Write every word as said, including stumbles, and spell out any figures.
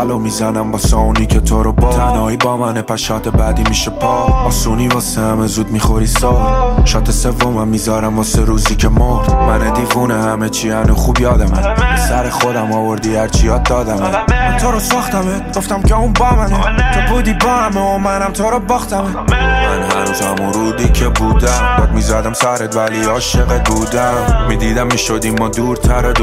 بلو میزنم واسه اونی که تو رو با تنهایی با منه، پس شات بعدی میشه پا آسونی واسه همه زود میخوری سار. شات سومم میذارم واسه روزی که مرد. من دیوونه همه چی هنو خوب یادمه، به سر خودم آوردی هرچی یاد دادمه. من تو رو ساختمت گفتم که اون با منه، تو بودی با همه و منم تو رو باختمه. من هنوز همون رودی که بودم، داد میزدم سرت ولی عاشقت بودم. میدیدم میشدیم ما دورتر